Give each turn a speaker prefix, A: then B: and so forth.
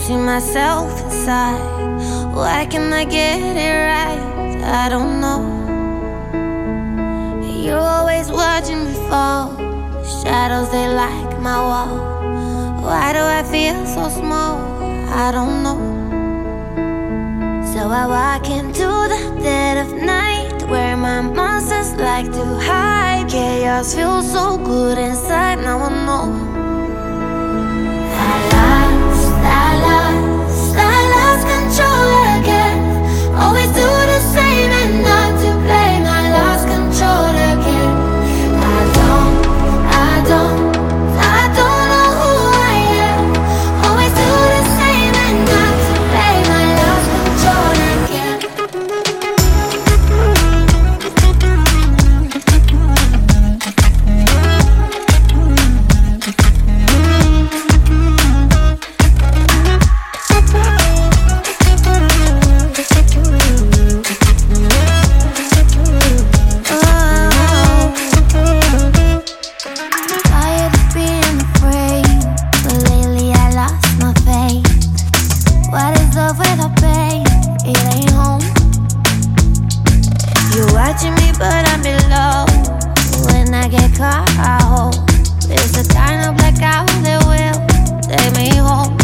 A: see myself inside. Why can't I get it right? I don't know. You're always watching me fall. Shadows, they like my wall. Why do I feel so small? I don't know. So I walk into the dead of night, where my monsters like to hide. Chaos feels so good inside, now I know. I lost control again. Always do the same and not to blame. I lost control again. I don't know who I am. Always do the same and not to blame. I lost control again. Watching me, but I'm below. When I get caught, I hope it's the kind of blackout that will take me home.